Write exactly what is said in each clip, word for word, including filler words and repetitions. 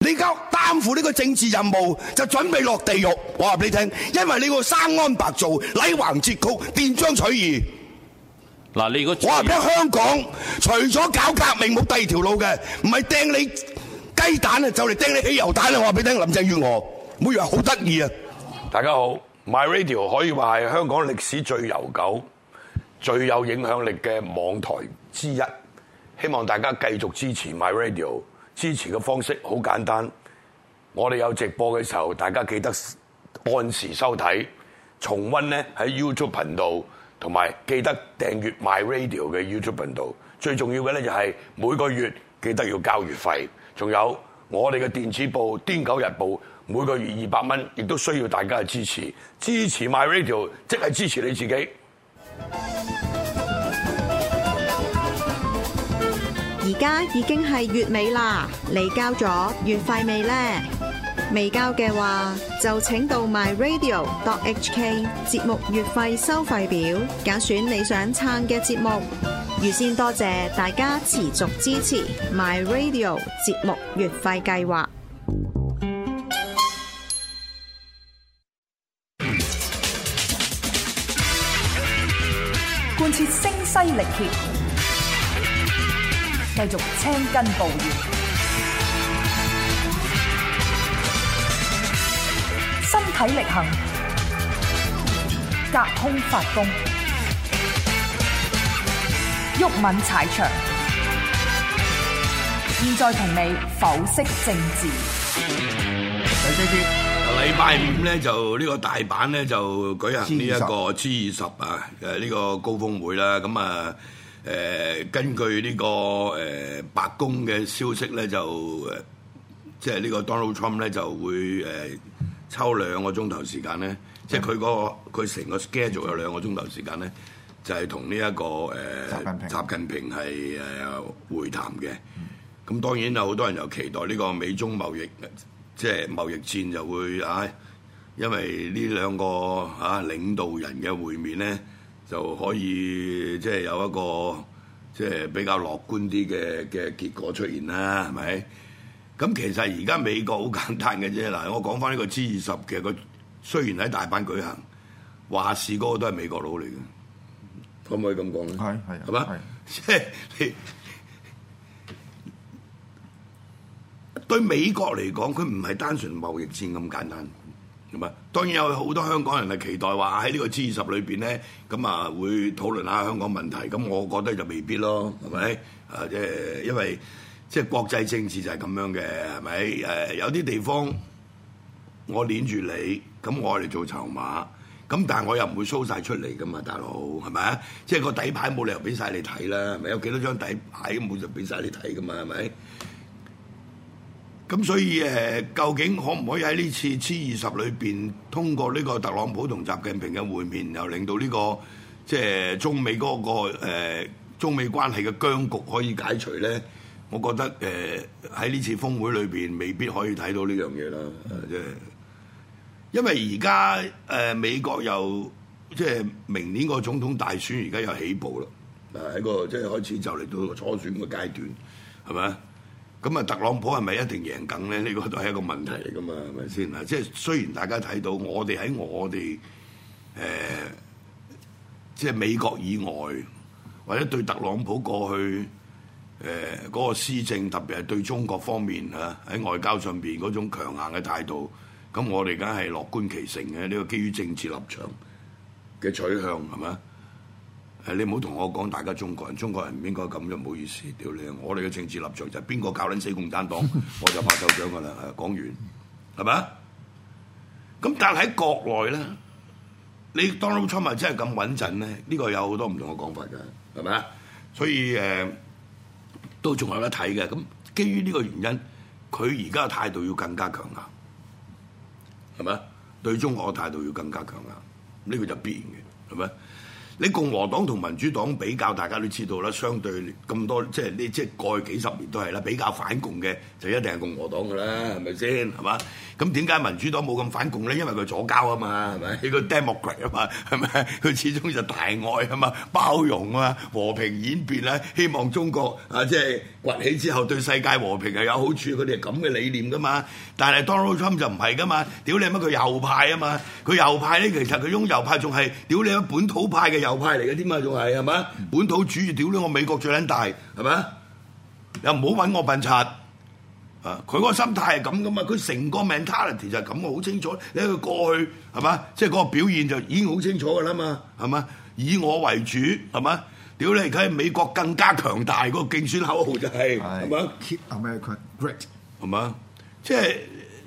你而家擔負呢個政治任務，就準備落地獄。我話俾你聽，因為你個生安白造、禮橫節曲、斷章取義。 嗱，你如果我話俾你聽，香港除咗搞革命冇第二條路嘅，唔係掟你雞蛋啊，就嚟掟你汽油彈啊！我話俾你聽，林鄭月娥每樣好得意啊！ 大家好 ，My Radio 可以話係香港歷史最悠久、最有影響力嘅網台之一。希望大家繼續支持 My Radio， 支持嘅方式好簡單，我哋有直播嘅時候，大家記得按時收睇，重溫呢喺 YouTube 頻道，同埋記得訂閱 My Radio 嘅 YouTube 頻道。最重要嘅咧就係每個月記得要交月費，仲有我哋嘅電子報《癲狗日報》，每個月二百蚊，亦都需要大家嘅支持。支持 My Radio 即係支持你自己。 而家已經係月尾啦，你交咗月費未呢？未交嘅話，就請到 my radio dot h k 節目月費收費表，揀選你想撐嘅節目。預先多謝大家持續支持 My Radio 節目月費計劃。 貫徹聲嘶力竭，繼續青筋暴現，身體力行，隔空發功，毓民踩場。現在同你剖析政治。 第四節，禮拜五咧就呢個大阪咧就舉行呢一個 G 二十啊誒呢個高峰會啦。咁啊誒根據呢個誒白宮嘅消息咧就誒即係呢個 Donald Trump 咧就會誒抽兩個鐘頭時間咧，即係佢嗰個佢成個 schedule 有兩個鐘頭時間咧，就係同呢一個誒習近平係誒會談嘅。咁當然有好多人又期待呢個美中貿易即係貿易戰就會啊，因為呢兩個啊領導人嘅會面咧，就可以即係有一個即係比較樂觀啲嘅嘅結果出現啦，係咪？咁其實而家美國好簡單嘅啫。嗱，我講翻呢個 G 二十嘅，佢雖然喺大阪舉行，話事嗰個都係美國佬嚟嘅，可唔可以咁講咧？係係係嘛？即係你對美國嚟講，佢唔係單純貿易戰咁簡單，係嘛？當然有好多香港人係期待話喺呢個 G 二十裏邊咧，咁啊會討論下香港問題。咁我覺得就未必咯，係咪？啊，即係因為即係國際政治就係咁樣嘅，係咪？誒，有啲地方我攆住你，咁我嚟做籌碼，咁但係我又唔會 show 曬出嚟噶嘛，大佬，係咪啊？即係個底牌冇理由俾曬你睇啦，係咪？有幾多張底牌冇就俾曬你睇噶嘛，係咪？咁所以誒，究竟可唔可以喺呢次 G 二十裏邊通過呢個特朗普同習近平嘅會面，又令到呢、這個即係中美嗰、那個、呃、中美關係嘅僵局可以解除咧？我覺得誒喺呢次峰會裏邊未必可以睇到呢樣嘢啦，即係、嗯、因為而家誒美國又即係明年個總統大選而家又起步啦，誒喺個即係開始就嚟到個初選嘅階段，係咪？咁啊，特朗普係咪一定贏梗咧？呢、這個都係一個問題嚟噶嘛，係咪先啊？即係雖然大家睇到我哋喺我哋誒、呃，即係美國以外，或者對特朗普過去誒嗰、呃那個施政，特別係對中國方面嚇喺外交上邊嗰種強硬嘅態度，咁我哋梗係樂觀其成嘅。呢、這個基於政治立場嘅取向係咪？誒，你唔好同我講大家中國人，中國人唔應該咁，就唔好意思，屌你！我哋嘅政治立場就係邊個搞撚死共產黨，我就拍手掌噶啦。講完係咪？咁但係喺國內咧，你 Donald Trump 係真係咁穩陣咧？呢、這個有好多唔同嘅講法㗎，係咪啊？所以誒、呃，都仲有得睇嘅。咁基於呢個原因，佢而家嘅態度要更加強硬，係咪？對中國嘅態度要更加強硬，呢、這個就必然嘅，係咪？ 你共和黨同民主黨比較，大家都知道啦，相對咁多即係呢即係過去幾十年都係啦，比較反共嘅就一定係共和黨㗎啦，係咪先？係嘛？咁點解民主黨冇咁反共咧？因為佢左膠啊嘛，係咪？佢個 Democrat 啊嘛，係咪？佢始終就大愛啊嘛，包容啊，和平演變啊，希望中國啊即係崛起之後對世界和平係有好處，佢哋係咁嘅理念㗎嘛。但係 Donald Trump 就唔係㗎嘛，屌你乜佢右派啊嘛，佢右派咧其實佢種右派仲係屌你乜本土派嘅右派嚟嘅添嘛，仲係係咪？本土主義屌你我美國最撚大係咪？又唔好揾我笨柒。啊！佢嗰個心態係咁噶嘛，佢成個 mentality 就係咁，好清楚。你睇佢過去係嘛，即係嗰個表現就已經好清楚噶啦嘛，係嘛？以我為主係嘛？屌你而家喺美國更加強大，嗰個競選口號就係係嘛 ？Keep America Great 係嘛？即係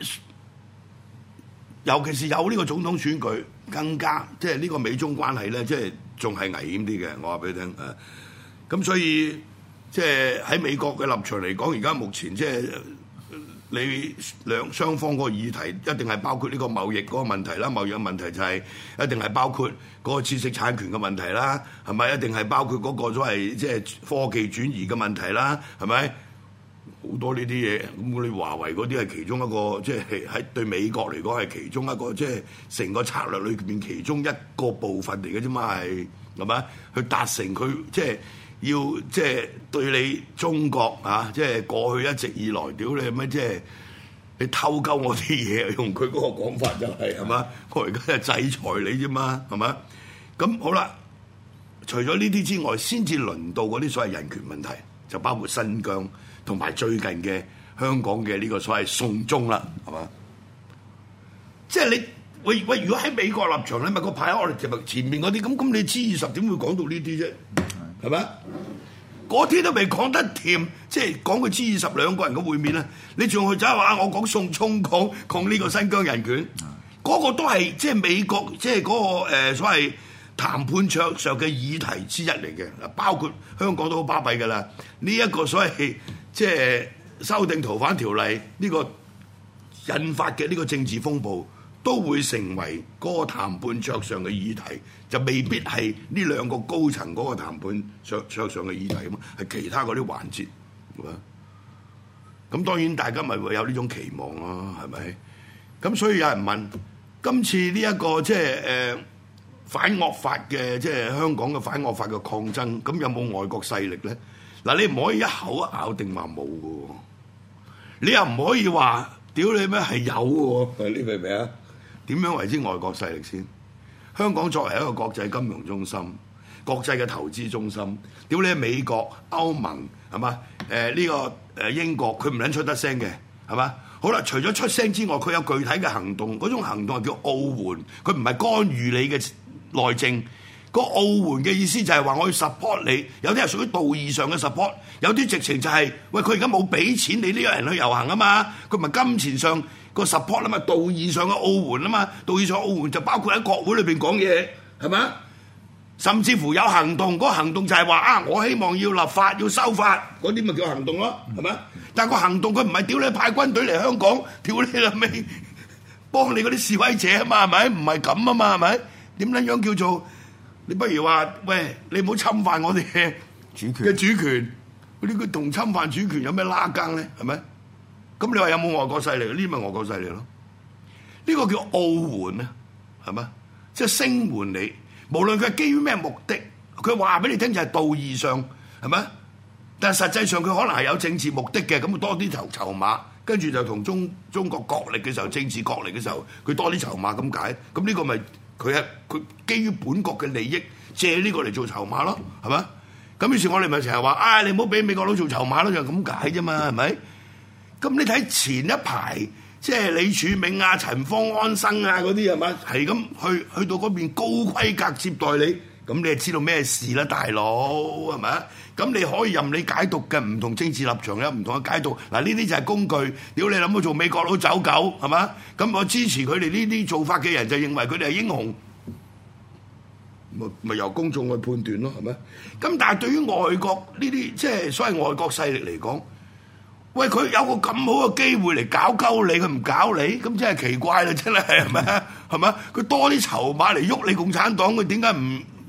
尤其是有呢個總統選舉，更加即係呢個美中關係咧，即係仲係危險啲嘅。我話俾你聽啊！咁所以即係喺美國嘅立場嚟講，而家目前即係。你兩雙方嗰個議題一定係包括呢個貿易嗰個問題啦，貿易嘅問題就係一定係包括嗰個知識產權嘅問題啦，係咪？一定係包括嗰個所謂即係科技轉移嘅問題啦，係咪？好多呢啲嘢，咁你華為嗰啲係其中一個，即係喺對美國嚟講係其中一個，即係成個策略裏面其中一個部分嚟嘅啫嘛，係係咪？去達成佢即係。要即係對你中國啊，即係過去一直以來屌你乜，即係你偷鳩我啲嘢，用佢嗰個講法就係係嘛？我而家係制裁你啫嘛，係嘛？咁好啦，除咗呢啲之外，先至輪到嗰啲所謂人權問題，就包括新疆同埋最近嘅香港嘅呢個所謂送中啦，係嘛？即係你喂喂，如果喺美國立場咧，咪個牌我哋就前面嗰啲咁，咁你 G 二十點會講到呢啲啫？係咪？嗰啲都未講得掂，即係講佢 G 二十兩個人嘅會面啦。你仲去走話我講送中講講呢個新疆人權，嗰、嗰個都係即係美國即係嗰個、呃、所謂談判桌上嘅議題之一嚟嘅。嗱，包括香港都好巴閉㗎啦。呢、這、一個所謂即係修訂逃犯條例呢、呢個引發嘅呢個政治風暴，都會成為嗰個談判桌上嘅議題，就未必係呢兩個高層嗰個談判桌桌上嘅議題啊嘛，係其他嗰啲環節，係嘛？咁當然大家咪會有呢種期望咯，係咪？咁所以有人問，今次呢、這、一個即係誒反惡法嘅，即係香港嘅反惡法嘅抗爭，咁有冇外國勢力咧？嗱，你唔可以一口咬定話冇嘅喎，你又唔可以話屌你咩係有嘅喎，你明唔明啊？點樣為之外國勢力先？香港作為一個國際金融中心、國際嘅投資中心，屌你美國、歐盟係嘛？誒呢、呃這個誒英國，佢唔撚出得聲嘅係嘛？好啦，除咗出聲之外，佢有具體嘅行動，嗰種行動係叫奧援，佢唔係干預你嘅內政。個奧援嘅意思就係話我要 support 你，有啲係屬於道義上嘅 support， 有啲直情就係、是、喂佢而家冇俾錢你呢個人去遊行啊嘛，佢唔係金錢上個 support 啊嘛，道義上嘅奧援啊嘛，道義上嘅奧援就包括喺國會裏邊講嘢係咪？甚至乎有行動，嗰、那個行動就係話啊，我希望要立法要修法，嗰啲咪叫行動咯，係咪？但係個行動佢唔係屌你派軍隊嚟香港，屌你啦咩？幫你嗰啲示威者啊嘛，係咪？唔係咁啊嘛，係咪？點撚樣叫做？你不如話喂，你唔好侵犯我哋嘅主權嘅主權，嗰啲佢同侵犯主權有咩拉更咧？係咪？咁你話有冇外國勢力？呢啲咪外國勢力咯？呢、這個叫奧援啊，係咪？即係聲援你，無論佢係基於咩目的，佢話俾你聽就係道義上，係咪？但係實際上佢可能係有政治目的嘅，咁多啲籌籌碼，跟住就同中中國角力嘅時候，政治角力嘅時候，佢多啲籌碼咁解，咁呢個咪？佢係佢基於本國嘅利益，借呢個嚟做籌碼咯，係咪？咁於是我哋咪成日話，啊、哎，你唔好俾美國佬做籌碼咯，就咁解啫嘛，係咪？咁你睇前一排，即係李柱銘啊、陳方安生啊嗰啲係咪？係咁去去到嗰邊高規格接待你，咁你就知道咩事啦，大佬係咪？咁你可以任你解讀嘅，唔同政治立場有唔同嘅解讀。嗱，呢啲就係工具。屌你諗到做美國佬走狗係嘛？咁我支持佢哋呢啲做法嘅人就認為佢哋係英雄，咪咪由公眾去判斷咯，係咪？咁但係對於外國呢啲即係所謂外國勢力嚟講，喂，佢有個咁好嘅機會嚟搞鳩你，佢唔搞你，咁真係奇怪啦，真係係咪？係咪？佢多啲籌碼嚟喐你共產黨，佢點解唔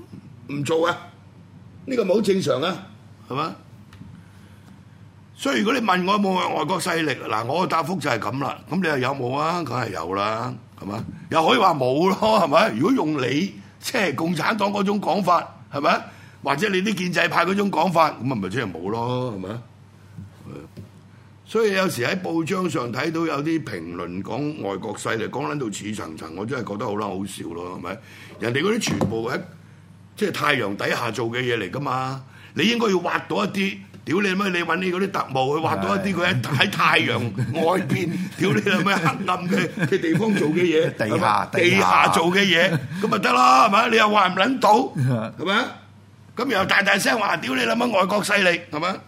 唔做啊？呢個咪好正常啊，係嘛？所以如果你問我有冇外國勢力，嗱，我嘅答覆就係咁啦。咁你又有冇啊？梗係有啦，係嘛？又可以話冇咯，係咪？如果用你即係共產黨嗰種講法，係咪？或者你啲建制派嗰種講法，咁啊咪即係冇咯，係咪？所以有時喺報章上睇到有啲評論講外國勢力，講撚到似層層，我真係覺得好撚好笑咯，係咪？人哋嗰啲全部喺即係太陽底下做嘅嘢嚟㗎嘛，你應該要挖到一啲。屌你媽！你揾你嗰啲特務去挖到一啲佢喺喺太陽外邊，屌你係咪黑暗嘅嘅地方做嘅嘢？ 地下地下做嘅嘢，咁咪得啦，係咪？你又話唔撚到，係咪？咁又大大聲話屌你諗乜外國勢力，係咪？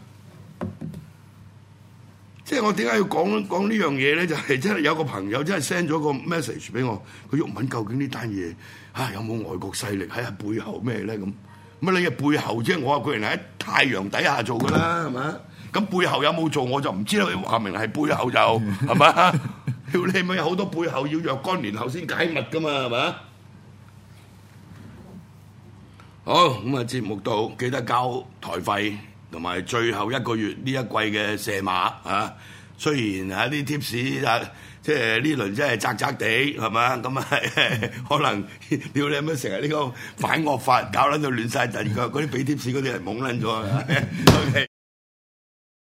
即係我點解要講講呢樣嘢咧？就係真係有個朋友真係 send 咗個 message 俾我，佢鬱文究竟呢單嘢啊有冇外國勢力喺背後咩咧咁？乜你嘅背後啫？我話佢人喺太陽底下做噶啦，係嘛？咁背後有冇做我就唔知啦。佢話明係背後就係嘛？屌你咪有好多背後要若干年後先解密噶嘛，係嘛？好咁啊！節目到記得交台費同埋最後一個月呢一季嘅射馬啊！雖然啊啲 tips 啊，即係呢輪真係窄窄地係嘛？咁啊可能屌你乜成日呢個反惡法搞撚到亂晒陣腳，嗰啲俾 tips 嗰啲人懵撚咗啊！OK。